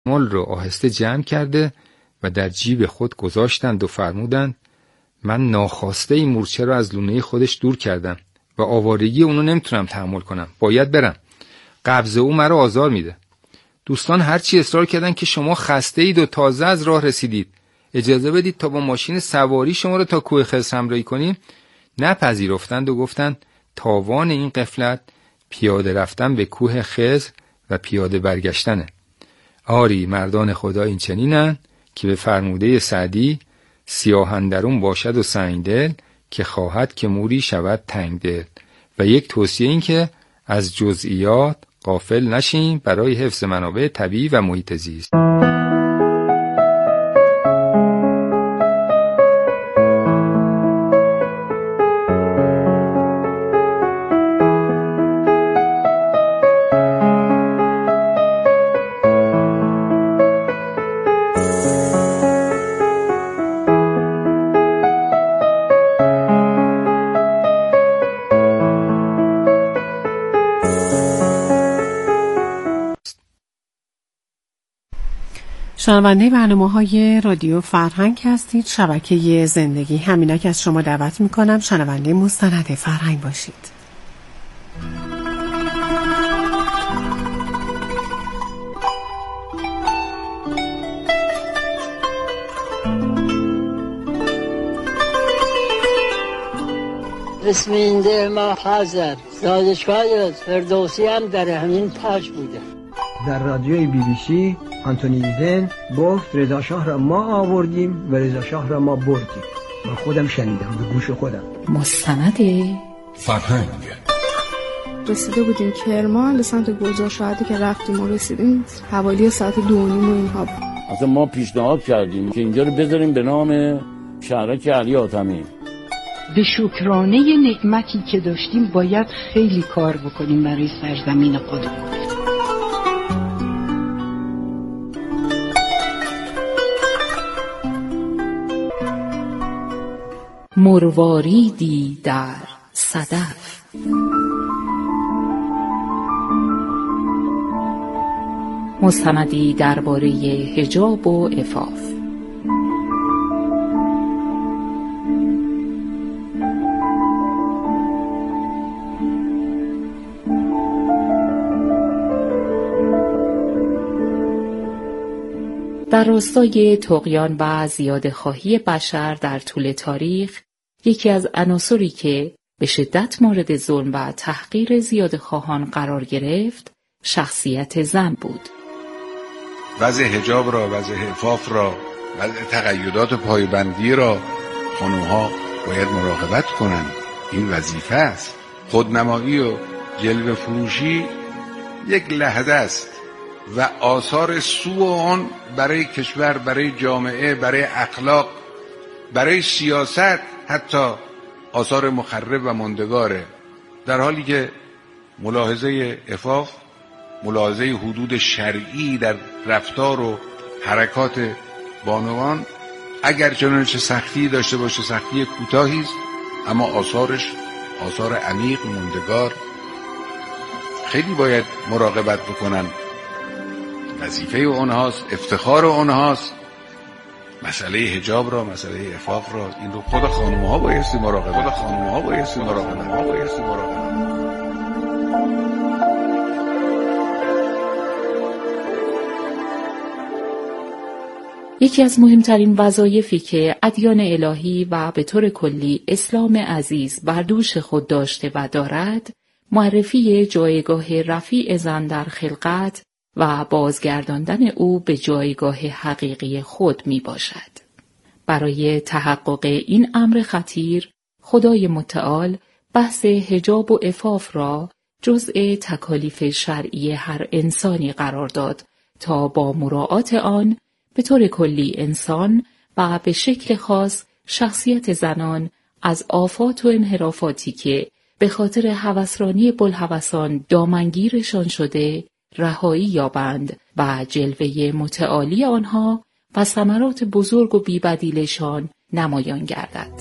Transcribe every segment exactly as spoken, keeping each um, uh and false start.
مال رو آهسته جمع کرده و در جیب خود گذاشتند و فرمودند من ناخواسته این مورچه رو از لونه خودش دور کردم و آوارگی اونو نمیتونم تحمل کنم. باید برم. قبض او مرا آزار میده. دوستان هرچی اصرار کردن که شما خسته اید و تازه از راه رسیدید، اجازه بدید تا با ماشین سواری شما رو تا کوه خضر همراهی کنیم. نپذیرفتند و گفتند تاوان این غفلت پیاده رفتن به کوه خضر و پیاده برگشتنه. آری مردان خدا این چنینن که به فرموده سعدی سیاه اندرون باشد و سنگدل که خواهد که موری شود تنگدل. و یک توصیه این که از جزئیات غافل نشیم برای حفظ منابع طبیعی و محیط زیست. شنونده برنامه‌های رادیو فرهنگ هستید، شبکه زندگی. همینک از شما دعوت می‌کنم شنونده مستند فرهنگ باشید. اسم این ده ما حاضر زادشگاه فردوسی هم در همین پاش بوده. در رادیوی بی بی سی آنتونی ایدن گفت رضا شاه را ما آوردیم و رضا شاه را ما بردیم. من خودم شنیدم به گوش خودم. مستند فرهنگ. رسیده بودیم کرمان به سمت گلزار شهادی که رفتیم و رسیدیم حوالی ساعت دو و نیم و اینها. اصلا ما پیشنهاد کردیم که اینجا رو بذاریم به نام شهرک علی حاتمی. به شکرانه نعمتی که داشتیم باید خیلی کار بکنیم برای سرزمین خودمون. مرواریدی در صدف. مستندی درباره حجاب و عفاف. در راستای طغیان و زیاده‌خواهی بشر در طول تاریخ، یکی از عناصری که به شدت مورد ظلم و تحقیر زیاده‌خواهان قرار گرفت، شخصیت زن بود. وضع حجاب را، وضع عفاف را، وضع تقیدات پایبندی را خانوها باید مراقبت کنند. این وظیفه است. خودنمایی و جلوه فروشی یک لحظه است و آثار سوء آن برای کشور، برای جامعه، برای اخلاق، برای سیاست، حتی آثار مخرب و ماندگاره. در حالی که ملاحظه عفاف، ملاحظه حدود شرعی در رفتار و حرکات بانوان اگر چنانچه سختی داشته باشه، سختی کوتاهی است، اما آثارش آثار عمیق ماندگار. خیلی باید مراقبت بکنن. وظیفه اونهاست، افتخار اونهاست. مسئله حجاب را، مسئله عفاف را، این رو خود خانم‌ها بایستی مراقبت، خود خانم‌ها بایستی مراقبت، ها بایستی مراقبت. یکی از مهمترین وظایفی که ادیان الهی و به طور کلی اسلام عزیز بر دوش خود داشته و دارد، معرفی جایگاه رفیع زن در خلقت و بازگرداندن او به جایگاه حقیقی خود می باشد. برای تحقق این امر خطیر، خدای متعال بحث حجاب و عفاف را جزء تکالیف شرعی هر انسانی قرار داد تا با مراعات آن به طور کلی انسان و به شکل خاص شخصیت زنان از آفات و انحرافاتی که به خاطر هوسرانی بوالهوسان دامنگیرشان شده رهایی یابند و جلوه متعالی آنها و ثمرات بزرگ و بی‌بدیلشان نمایان گردد.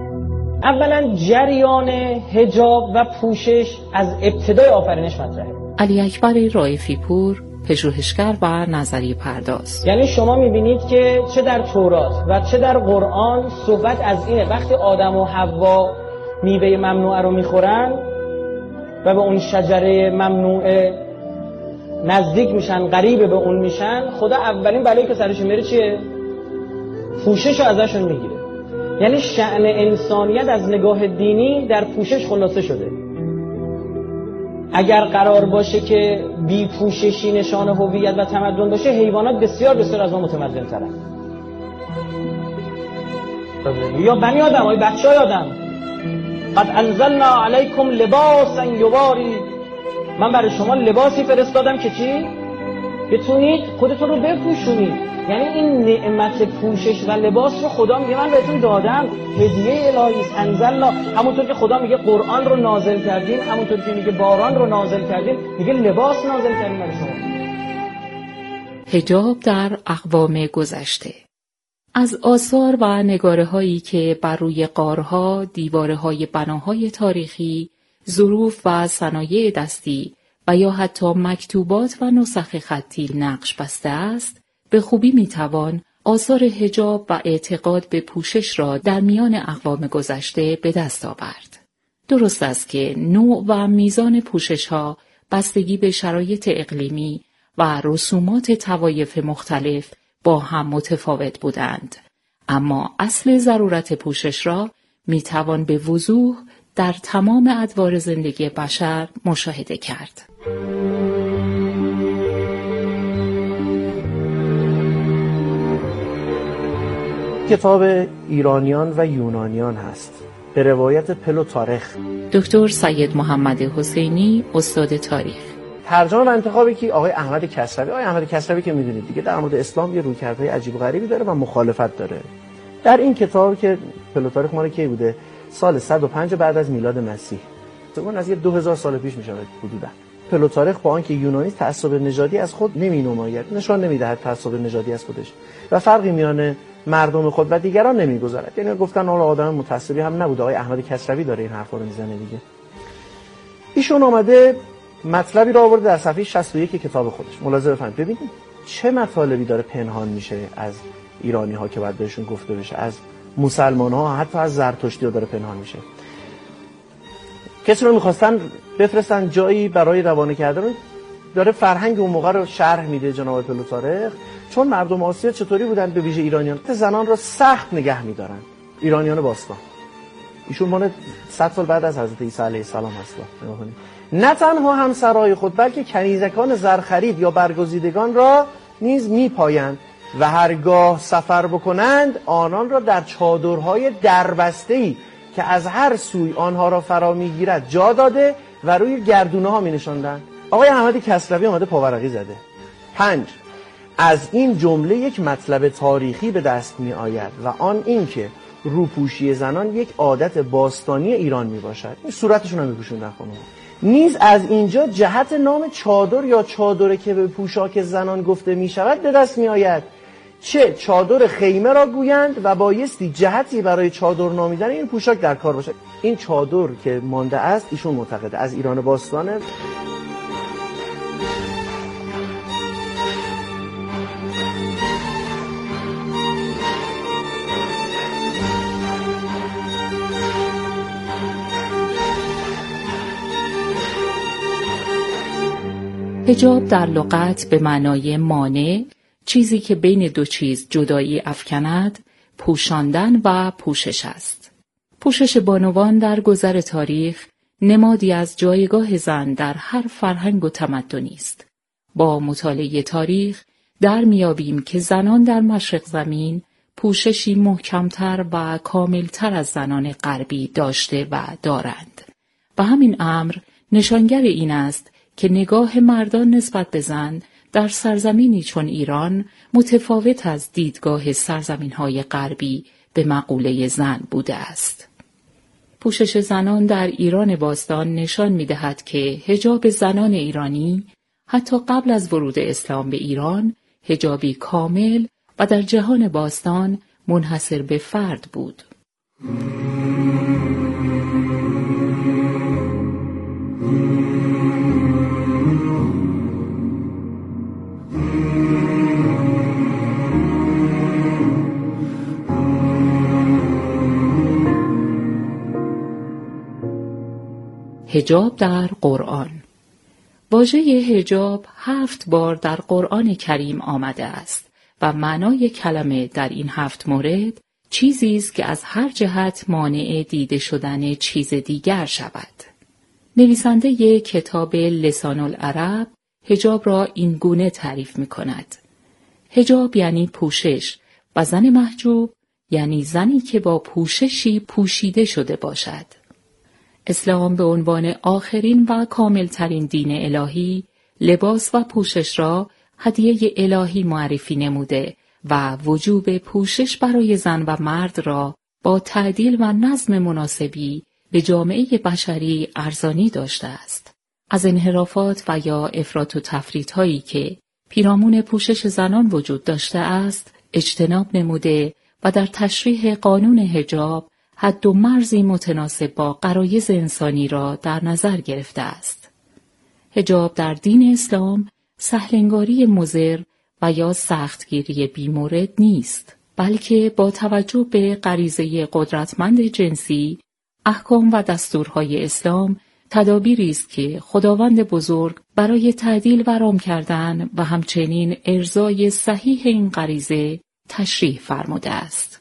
اولا جریان حجاب و پوشش از ابتدای آفرینش مطرحه. علی اکبر رائفی پور، پژوهشگر و نظریه پرداز. یعنی شما میبینید که چه در تورات و چه در قرآن صحبت از اینه وقتی آدم و حوا میوه ممنوعه رو میخورن و به اون شجره ممنوعه نزدیک میشن، قریب به اون میشن، خدا اولین بلایی که سرشون میره چیه؟ پوشش رو ازشون میگیره. یعنی شأن انسانیت از نگاه دینی در پوشش خلاصه شده. اگر قرار باشه که بی پوششی نشان هویت و تمدن باشه، حیوانات بسیار بسیار از ما متمدن ترن. یا بنی آدم های بچه های آدم، قد انزلنا علیکم لباسا یواری، من برای شما لباسی فرستادم که چی؟ بتونید خودتون رو بپوشونید. یعنی این نعمت پوشش و لباس رو خدا میگه من بهتون دادم، هدیه الهی است. انزلنا، همونطور که خدا میگه قرآن رو نازل کردیم، همونطور که میگه باران رو نازل کردیم، میگه لباس نازل کردیم برای شما. حجاب در اقوام گذشته. از آثار و نگاره هایی که بر روی غارها، دیواره های بناهای تاریخی، ظروف و صنایع دستی و یا حتی مکتوبات و نسخ خطی نقش بسته است، به خوبی میتوان آثار حجاب و اعتقاد به پوشش را در میان اقوام گذشته به دست آورد. درست است که نوع و میزان پوشش ها بستگی به شرایط اقلیمی و رسومات طوایف مختلف با هم متفاوت بودند، اما اصل ضرورت پوشش را میتوان به وضوح در تمام ادوار زندگی بشر مشاهده کرد. کتاب ایرانیان و یونانیان هست به روایت پلوتارخ، دکتر سید محمد حسینی، استاد تاریخ. ترجمه و انتخابی که آقای احمد کسروی. آقای احمد کسروی که میدونید دیگه در مورد اسلام یه رویکردهای عجیب و غریبی داره و مخالفت داره. در این کتاب که پلوتارخ مال کی بوده؟ سال صد و پنج بعد از میلاد مسیح. اون از یه دو هزار سال پیش میشه حدودا. پلوتارخ با آنکه یونانی تعصب نژادی از خود نمینماید، نشان نمیدهد تعصب نژادی از خودش و فرقی میان مردم خود و دیگران نمیگذارد. یعنی گفتن حالا آدم متعصبی هم نبوده. آقای احمد کسروی داره این حرفا رو میزنه دیگه. ایشون اومده مطلبی رو آورده در صفحه شصت و یک کتاب خودش. ملاحظه بفرمایید ببینید چه مطالبی داره پنهان میشه از ایرانی ها که باید بهشون گفته بشه، از مسلمان ها، حتی از زرتشتی ها داره پنهان میشه. کسی رو میخواستن بفرستن جایی برای روانه کردن، داره فرهنگ اون موقع رو شرح میده جناب پلوتارخ. چون مردم آسیا چطوری بودن، به ویژه ایرانیان، زنان رو سخت نگه میدارن. ایرانیان باستان، ایشون مال صد سال بعد از حضرت عیسی علیه السلام هست. نه تنها همسرای خود بلکه کنیزکان زرخرید یا برگزیدگان را نیز میپایند و هرگاه سفر بکنند آنان را در چادرهای دربسته‌ای که از هر سوی آنها را فرا میگیرد جا داده و روی گردونه ها می نشاندن. آقای احمد کسروی آمده پاورقی زده. پنج، از این جمله یک مطلب تاریخی به دست می آید و آن این که روپوشی زنان یک عادت باستانی ایران می باشد. این صورتشون هم می پوشوندن خانم. نیز از اینجا جهت نام چادر یا چادر که به پوشاک زنان گفته می شود به دست می آید. چه چادر خیمه را گویند و بایستی جهتی برای چادر نامیدن این پوشاک در کار باشد. این چادر که مانده است ایشون معتقده از ایران باستانه. حجاب در لغت به معنای مانع، چیزی که بین دو چیز جدایی افکند، پوشاندن و پوشش است. پوشش بانوان در گذر تاریخ نمادی از جایگاه زن در هر فرهنگ و تمدنی است. با مطالعه تاریخ در میابیم که زنان در مشرق زمین پوششی محکمتر و کاملتر از زنان غربی داشته و دارند و همین امر نشانگر این است که نگاه مردان نسبت به زن در سرزمینی چون ایران متفاوت از دیدگاه سرزمین‌های غربی به مقوله زن بوده است. پوشش زنان در ایران باستان نشان می‌دهد که حجاب زنان ایرانی حتی قبل از ورود اسلام به ایران حجابی کامل و در جهان باستان منحصر به فرد بود. حجاب در قرآن. واژه حجاب هفت بار در قرآن کریم آمده است و معنای کلمه در این هفت مورد چیزی است که از هر جهت مانع دیده شدن چیز دیگر شود. نویسنده کتاب لسان العرب حجاب را این گونه تعریف می کند. حجاب یعنی پوشش و زن محجوب یعنی زنی که با پوششی پوشیده شده باشد. اسلام به عنوان آخرین و کاملترین دین الهی، لباس و پوشش را هدیه الهی معرفی نموده و وجوب پوشش برای زن و مرد را با تعدیل و نظم مناسبی به جامعه بشری ارزانی داشته است. از انحرافات و یا افراط و تفریط هایی که پیرامون پوشش زنان وجود داشته است، اجتناب نموده و در تشریح قانون حجاب حد و مرزی متناسب با غرایز انسانی را در نظر گرفته است. حجاب در دین اسلام سهلنگاری مضر و یا سختگیری بیمورد نیست، بلکه با توجه به غریزه قدرتمند جنسی، احکام و دستورهای اسلام تدابیری است که خداوند بزرگ برای تعدیل و رام کردن و همچنین ارضای صحیح این غریزه تشریح فرموده است.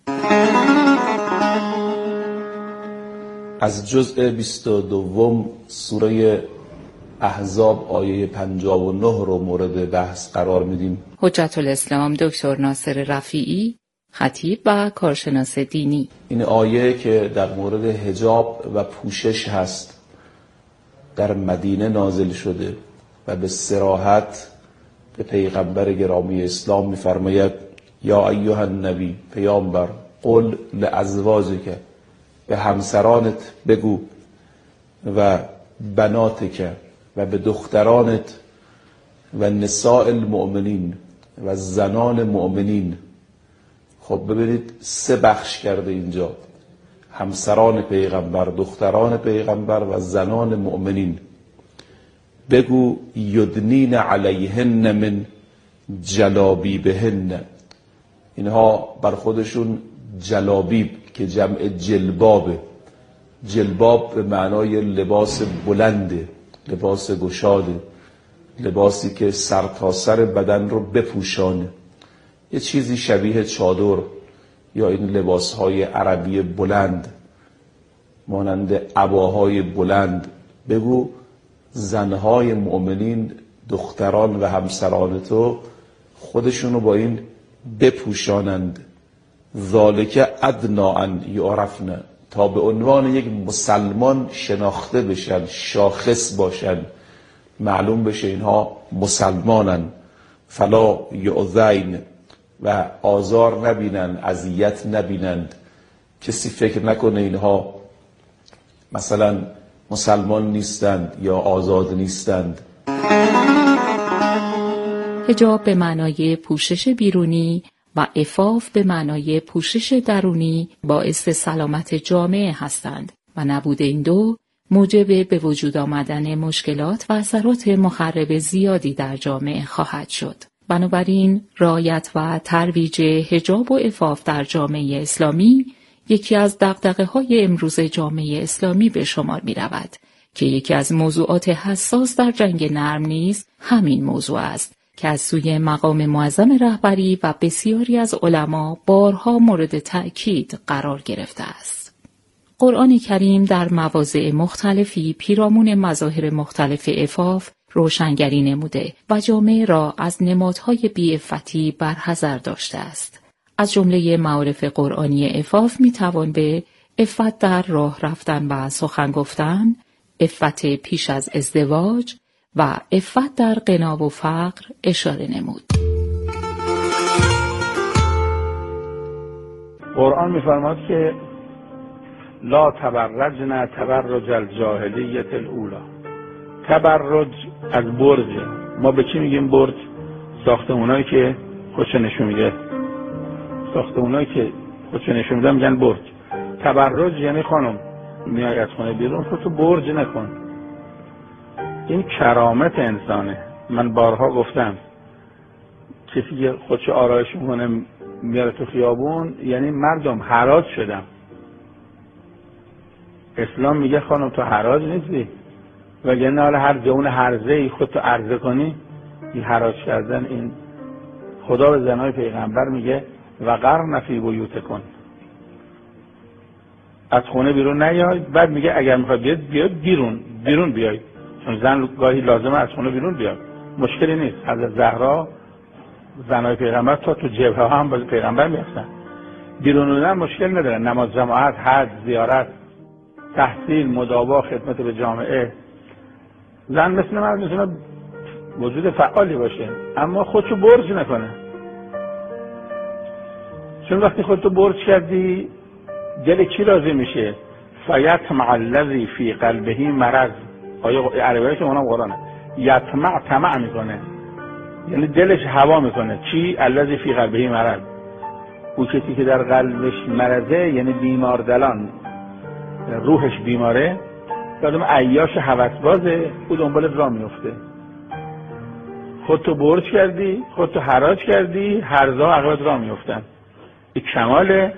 از جزء بیست و دوم سوره احزاب آیه پنجاه و نه رو مورد بحث قرار میدیم. حجت الاسلام دکتر ناصر رفیعی، خطیب و کارشناس دینی. این آیه که در مورد حجاب و پوشش هست در مدینه نازل شده و به صراحت به پیغمبر گرامی اسلام می‌فرماید یا ایها النبی، پیامبر، قل لازواجک، به همسرانت بگو، و بناتک، و به دخترانت، و نساء المؤمنین، و زنان مؤمنین. خب ببینید سه بخش کرده اینجا، همسران پیغمبر، دختران پیغمبر و زنان مؤمنین. بگو یدنین علیهن من جلابیبهن، اینها بر خودشون جلابیب که جمع جلبابه، جلباب به معنای لباس بلنده، لباس گشاده، لباسی که سر تا سر بدن رو بپوشانه، یه چیزی شبیه چادر یا این لباسهای عربی بلند مانند عباهای بلند. بگو زنهای مؤمنین، دختران و همسران تو خودشونو با این بپوشانند. ذالک ادنا ان یعرفن، تا به عنوان یک مسلمان شناخته بشن، شاخص باشن، معلوم بشه اینها مسلمانن. فلا یؤذین، و آزار نبینن، اذیت نبینند، کسی فکر نکنه اینها مثلا مسلمان نیستند یا آزاد نیستند. حجاب به معنای پوشش بیرونی و عفاف به معنای پوشش درونی باعث سلامت جامعه هستند و نبود این دو موجب به وجود آمدن مشکلات و اثرات مخرب زیادی در جامعه خواهد شد. بنابراین رعایت و ترویج حجاب و عفاف در جامعه اسلامی یکی از دغدغه‌های امروز جامعه اسلامی به شمار می رود که یکی از موضوعات حساس در جنگ نرم نیز همین موضوع است که از سوی مقام معظم رهبری و بسیاری از علما بارها مورد تأکید قرار گرفته است. قرآن کریم در مواضع مختلفی پیرامون مظاهر مختلف عفاف روشنگری نموده و جامعه را از نمادهای بی‌عفتی برحذر داشته است. از جمله معارف قرآنی عفاف میتوان به عفت در راه رفتن و سخن گفتن، عفت پیش از ازدواج و عفت در غنا و فقر اشاره نمود. قرآن میفرماد که لا تبرجن تبرج الجاهلیت الاولی. تبرج از برج. ما به چی میگیم برج؟ ساختمونایی که خودشو نشون میده، ساختمونایی که خودشو نشون میدن میگن برج. تبرج یعنی خانم میای از خونه بیرون خودتو برج نکن. این کرامت انسانه. من بارها گفتم کسی که خودشو آرایش میکنه میاره تو خیابون یعنی مردم حراج شدم. اسلام میگه خانم تو حراج نیستی، وگرنه حالا هر جون هرزه‌ای خودتو عرضه کنی، این حراج کردن. این خدا به زنهای پیغمبر میگه وقرن فی بیوتکن، از خونه بیرون نیاید. بعد میگه اگر میخواد بیاد بیاد بیرون بیرون بیاید، چون زن گاهی لازمه از خونه بیرون بیاد، مشکلی نیست. حضرت زهرا زنهای پیغمبر تا تو جبهه ها هم با پیغمبر میرفتن، بیرون بودن مشکل ندارن. نماز جماعت، حج، زیارت، تحصیل، مداوا، خدمت به جامعه. زن مثل مرد میتونه وجود فعالی باشه اما خودشو برج نکنه، چون وقتی خودتو برج کردی دل کی راضی میشه؟ فیطمع الذی فی قلبه مرض. آیه عربیه که اونم قرآنه. یطمع طمع میکنه، یعنی دلش هوا میکنه. چی؟ الذی فی قلبه مرض. او کسی که در قلبش مرضه، یعنی بیمار دلان، روحش بیماره، آدم عیاش هوسبازه، او دنبال راه میفته. خودتو برج کردی، خودتو حراج کردی، هرزا عقبت راه میفتن. این کماله.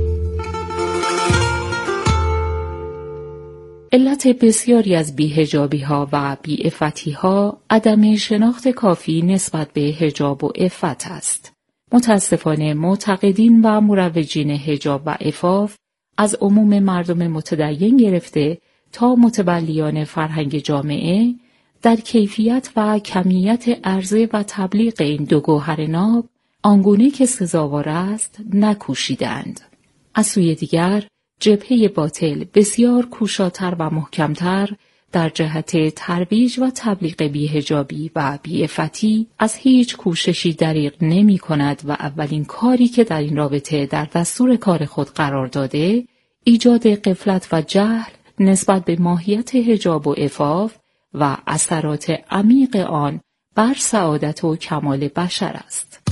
علت بسیاری از بی‌حجابی ها و بی‌عفتی ها عدم شناخت کافی نسبت به حجاب و عفت است. متاسفانه معتقدین و مروجین حجاب و عفاف از عموم مردم متدین گرفته تا متولیان فرهنگ جامعه در کیفیت و کمیت عرضه و تبلیغ این دو گوهر ناب آنگونه که سزاوار است نکوشیدند. از سوی دیگر جبهه باطل بسیار کوشاتر و محکمتر در جهت ترویج و تبلیغ بی‌حجابی و بی‌عفتی از هیچ کوششی دریغ نمی کند و اولین کاری که در این رابطه در دستور کار خود قرار داده ایجاد غفلت و جهل نسبت به ماهیت حجاب و عفاف و اثرات عمیق آن بر سعادت و کمال بشر است.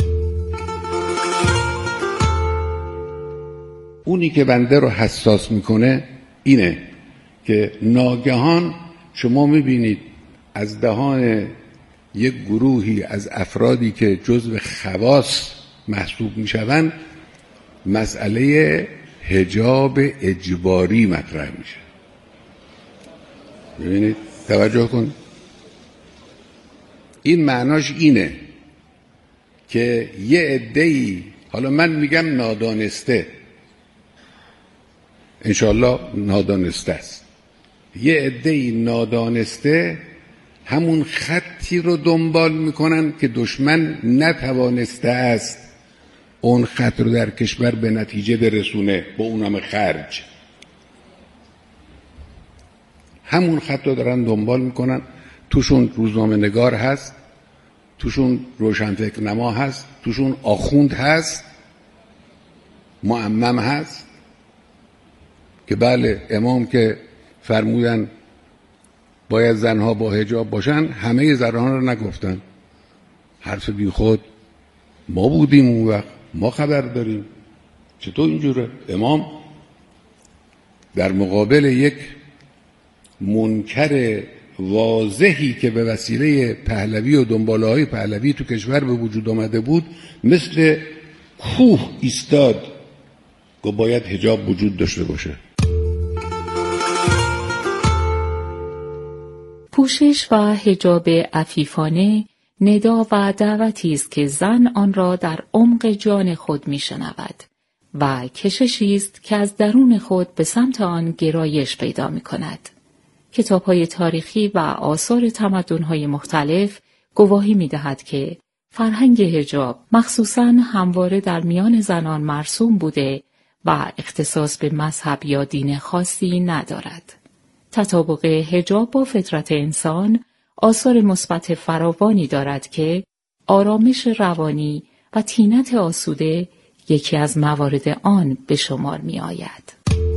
اونی که بنده رو حساس میکنه اینه که ناگهان شما میبینید از دهان یک گروهی از افرادی که جزو خواص محسوب میشوند مسئله حجاب اجباری مطرح میشه. ببینید توجه کن، این معناش اینه که یه عده‌ای، حالا من میگم نادانسته، انشالله نادانسته است، یه عده‌ای نادانسته همون خطی رو دنبال میکنن که دشمن نتوانسته است اون خط رو در کشور به نتیجه برسونه، با اونم خرج. همون خط رو دارن دنبال میکنن. توشون روزنامه نگار هست، توشون روشنفکر نما هست، توشون آخوند هست، معمم هست که بله امام که فرمودن باید زنها با حجاب باشن، همه زنها رو نگفتن. حرف بی خود، ما بودیم اون وقت، ما خبر داریم. چطور اینجوره؟ امام در مقابل یک منکر واضحی که به وسیله پهلوی و دنباله‌های پهلوی تو کشور به وجود آمده بود مثل کوه ایستاد که باید حجاب وجود داشته باشه. پوشش و حجاب عفیفانه ندا و دعوتی است که زن آن را در عمق جان خود می‌شنود و کششی است که از درون خود به سمت آن گرایش پیدا می‌کند. کتاب‌های تاریخی و آثار تمدن‌های مختلف گواهی می‌دهد که فرهنگ حجاب مخصوصاً همواره در میان زنان مرسوم بوده و اختصاص به مذهب یا دین خاصی ندارد. تطابق حجاب با فطرت انسان آثار مثبت فراوانی دارد که آرامش روانی و طینت آسوده یکی از موارد آن به شمار می آید.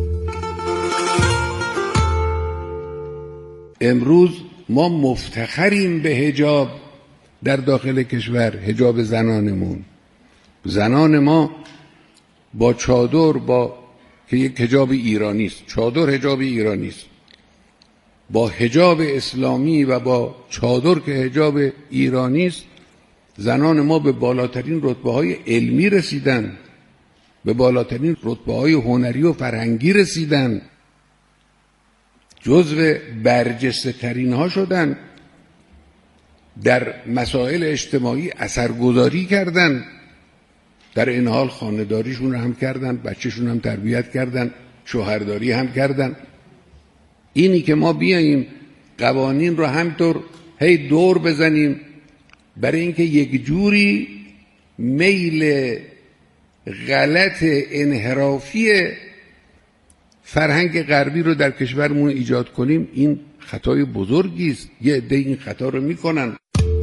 امروز ما مفتخریم به حجاب در داخل کشور، حجاب زنانمون. زنان ما با چادر، با که یک حجاب ایرانی است، چادر حجاب ایرانی است، با حجاب اسلامی و با چادر که حجاب ایرانی است، زنان ما به بالاترین رتبه‌های علمی رسیدن، به بالاترین رتبه‌های هنری و فرهنگی رسیدن. جزو برجسته ترین ها شدن، در مسائل اجتماعی اثرگذاری کردن، در این حال خانه‌داریشون هم کردن، بچه‌شون هم تربیت کردن، شوهرداری هم کردن. اینی که ما بیاییم قوانین رو همطور هی دور بزنیم برای اینکه یک جوری میل غلط انحرافی فرهنگ غربی رو در کشورمون ایجاد کنیم، این خطای بزرگی است. یه عده این خطا رو میکنن.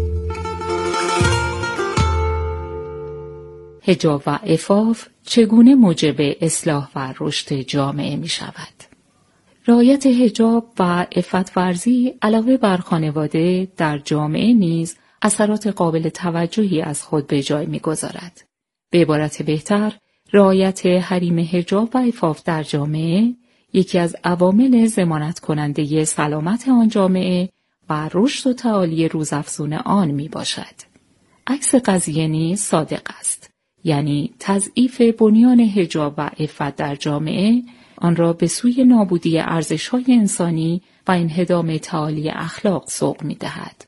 حجاب و عفاف چگونه موجب اصلاح و رشد جامعه می شود؟ رعایت حجاب و عفت ورزی علاوه بر خانواده در جامعه نیز اثرات قابل توجهی از خود به جای می گذارد. به عبارت بهتر، رعایت حریم حجاب و عفاف در جامعه یکی از عوامل ضمانت کننده سلامت آن جامعه و رشد و تعالی روزافزون آن می باشد. عکس قضیه نیز صادق است، یعنی تضعیف بنیان حجاب و عفت در جامعه آن را به سوی نابودی ارزش‌های انسانی و انهدام تعالی اخلاق سوق می‌دهد.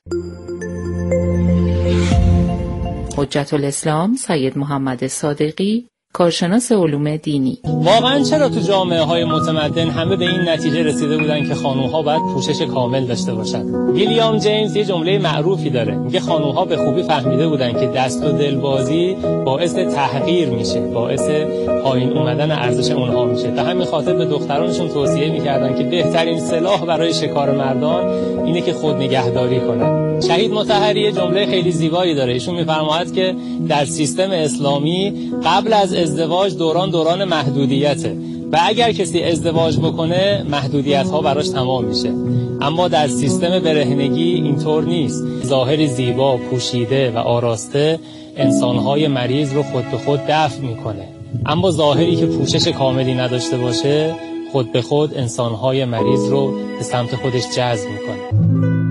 حجت الاسلام سید محمد صادقی، کارشناس علوم دینی: واقعا چرا تو جامعه های متمدن همه به این نتیجه رسیده بودن که خانوم‌ها باید پوشش کامل داشته باشن؟ ویلیام جیمز یه جمله معروفی داره، میگه خانوم‌ها به خوبی فهمیده بودن که دست و دلبازی باعث تحقیر میشه، باعث پایین اومدن ارزش اونها میشه. به همین خاطر به دخترانشون توصیه میکردن که بهترین سلاح برای شکار مردان اینه که خود نگهداری کنن. شهید مطهری جمله خیلی زیبایی داره، ایشون میفرماید که در سیستم اسلامی قبل از ازدواج دوران دوران محدودیته و اگر کسی ازدواج بکنه محدودیت ها براش تمام میشه، اما در سیستم برهنگی اینطور نیست. ظاهری زیبا، پوشیده و آراسته انسانهای مریض رو خود به خود دفع میکنه، اما ظاهری که پوشش کاملی نداشته باشه خود به خود انسانهای مریض رو به سمت خودش جذب میکنه.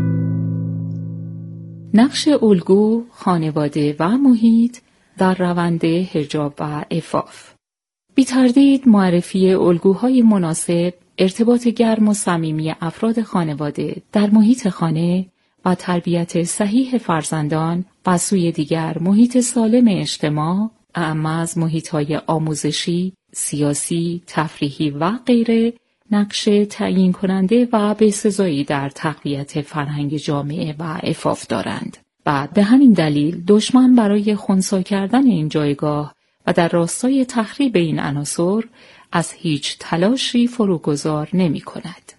نقش الگو، خانواده و محیط در روند حجاب و عفاف. بی تردید معرفی الگوهای مناسب، ارتباط گرم و صمیمی افراد خانواده در محیط خانه و تربیت صحیح فرزندان و سوی دیگر محیط سالم اجتماع، اعم از محیط‌های آموزشی، سیاسی، تفریحی و غیره، نقش تعیین کننده و بسزایی در تقویت فرهنگ جامعه و عفاف دارند. و به همین دلیل دشمن برای خنثی کردن این جایگاه و در راستای تخریب این عناصر از هیچ تلاشی فروگذار نمی کند.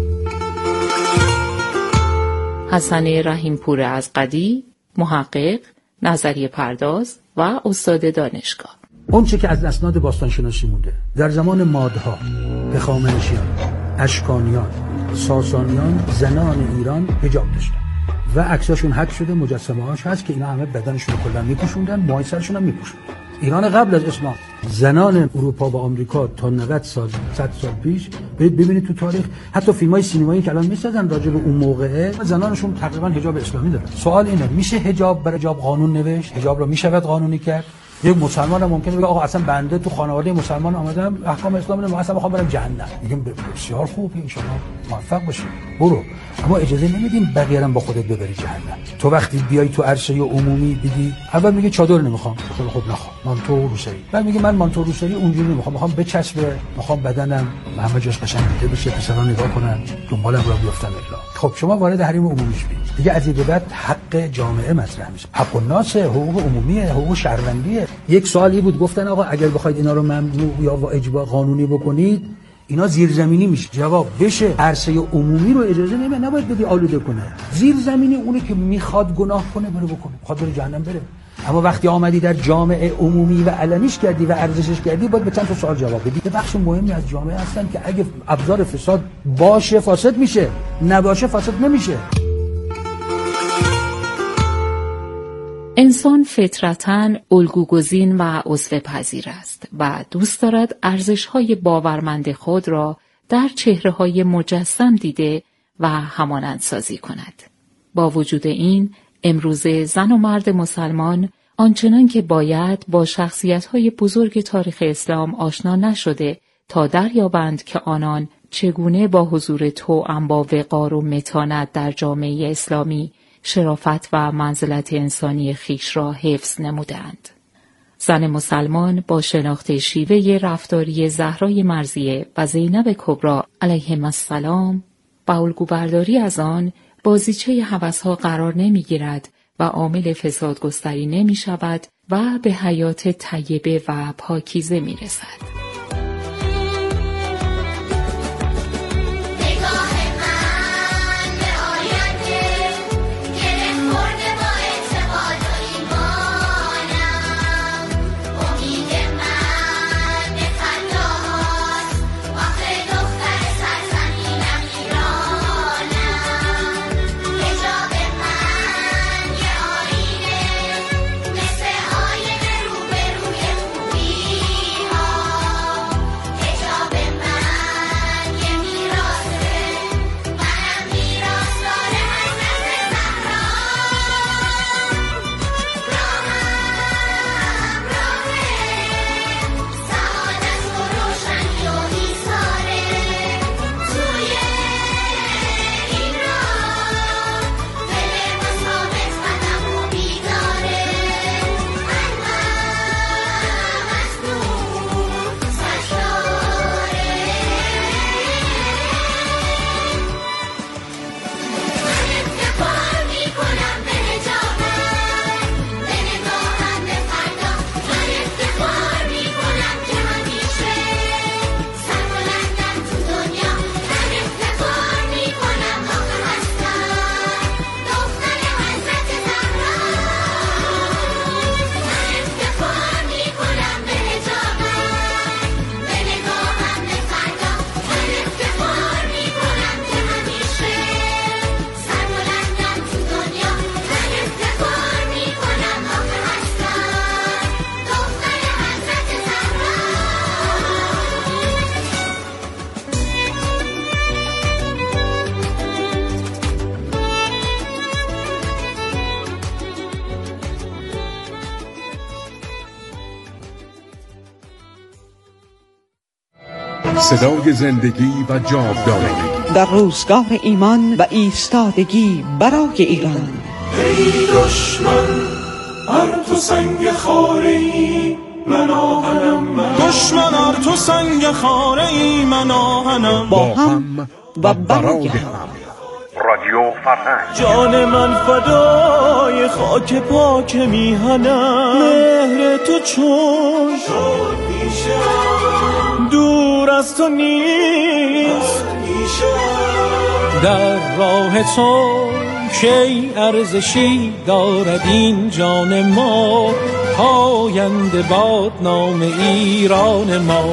حسن رحیمپور از قدی، محقق، نظریه پرداز و استاد دانشگاه: اون چه که از اسناد باستانشناسی مونده در زمان مادها، هخامنشیان، اشکانیان، ساسانیان، زنان ایران حجاب داشتن و عکساشون حک شده، مجسمه هاش هست که اینا همه بدنشون رو کلا میپوشوندن، موهای سرشون هم میپوشوندن. ایران قبل از اسلام، زنان اروپا و آمریکا تا نود سال، صد سال پیش، برید ببینید تو تاریخ، حتی فیلم‌های سینمایی که الان میسازن راجع به اون موقعه، زنانشون تقریبا حجاب اسلامی دارن. سوال اینه، میشه حجاب برای حجاب قانون نوشت؟ حجاب رو میشود قانونی کرد؟ یک مسلمان هم ممکنه بگه آقا اصلا بنده تو خانواده مسلمان آمدم، احکام اسلام رو اصلا میخوام برم جهنم. میگم بسیار خوب، ان شاء الله موفق باشی، برو، اما اجازه نمیدیم بقیه هم با خودت ببری جهنم. تو وقتی بیای تو عرصه عمومی بگی، اول میگه چادر نمیخوام، خب خب نخوام، مانتو روسری، بعد میگه من مانتو روسری اونجوری نمیخوام، میخوام بچسبه، میخوام بدنم همه جاش قشنگ دیده بشه، پسرا نگاه کنن، دنبالم رو بیافتن الا. خب شما وارد حریم عمومیش بشید دیگه، از این به بعد حق جامعه مطرح میشه، حق الناس، حقوق عمومیه، حقوق شهروندیه. یک سوالی بود، گفتن آقا اگر بخواید اینا رو ممنوع یا اجبار قانونی بکنید اینا زیرزمینی میشه. جواب بشه، عرصه عمومی رو اجازه نمیده، نباید بدی آلوده کنه. زیرزمینی اونه که میخواد گناه کنه بره بکنه، میخواد بره جهنم بره. اما وقتی آمدی در جامعه عمومی و علنیش کردی و ارزشش کردی، باید به چند تا سوال جواب بدی. یه بخش مهمی از جامعه هستن که اگه ابزار فساد باشه فاسد میشه، نباشه فاسد نمیشه. انسان فطرتاً الگوگزین و اسوه پذیر است و دوست دارد ارزش‌های باورمند خود را در چهره‌های مجسم دیده و همانند سازی کند. با وجود این، امروزه زن و مرد مسلمان آنچنان که باید با شخصیت‌های بزرگ تاریخ اسلام آشنا نشده تا دریابند که آنان چگونه با حضور توأم با وقار و متانت در جامعه اسلامی شرافت و منزلت انسانی خیش را حفظ نمودند. زن مسلمان با شناخت شیوه رفتاری زهرای مرضیه و زینب کبری علیهما السلام با الگوبرداری از آن بازیچه هوس‌ها قرار نمی‌گیرد و عامل فساد گستری نمی‌شود و به حیات طیبه و پاکیزه می‌رسد. صدای زندگی و جاودانگی در روزگار ایمان و ایستادگی برای ایران. ای دشمن ار تو سنگ خاره‌ای من آهنم، من دشمن ار تو سنگ خاره‌ای من آهنم، با هم و برای هم. رادیو فرهنگ. جان من فدای خاک پاک میهنم، مهر تو چون شد پیشم دور از تو نیست، در راه تو کی ارزشی دارد این جان ما، پاینده باد نام ایران ما.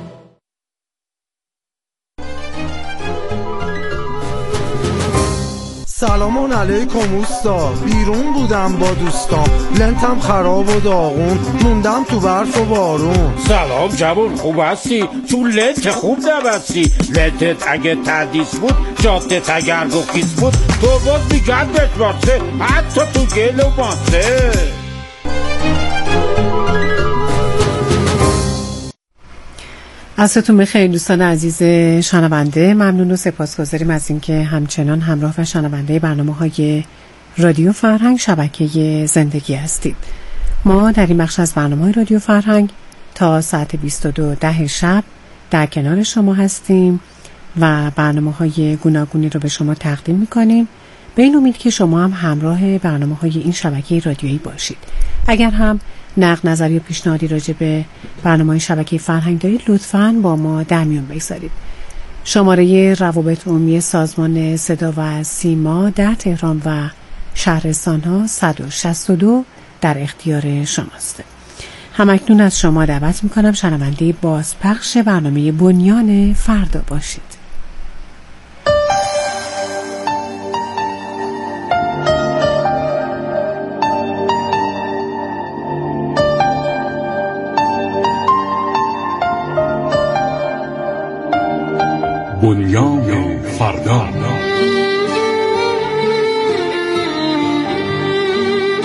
سلامون علیکم اوستا، بیرون بودم با دوستام، لنتم خراب و داغون، موندم تو برف و بارون. سلام جوون، خوب هستی؟ تو لنت خوب نبستی، لنتت اگه تدیس بود، جادت اگر گفیس بود، تو باز میگردت باسه، حتی تو گل و باسه. عصرتون بخیر دوستان عزیز شنونده، ممنون و سپاسگزاریم از اینکه همچنان همراه و شنونده برنامه‌های رادیو فرهنگ شبکه زندگی هستید. ما در این بخش از برنامه رادیو فرهنگ تا ساعت بیست و دو ده شب در کنار شما هستیم و برنامه‌های گوناگونی رو به شما تقدیم می‌کنیم، به این امید که شما هم همراه برنامه‌های این شبکه رادیویی باشید. اگر هم نقد، نظری و پیشنهادی راجع به برنامه شبکه فرهنگ دارید، لطفاً با ما در میون بگذارید. شماره روابط عمومی سازمان صدا و سیما در تهران و شهرستان‌ها صد و شصت و دو در اختیار شماست. همکنون از شما دعوت می‌کنم شنونده بازپخش برنامه بنیان فردا باشید. بنیان فردا.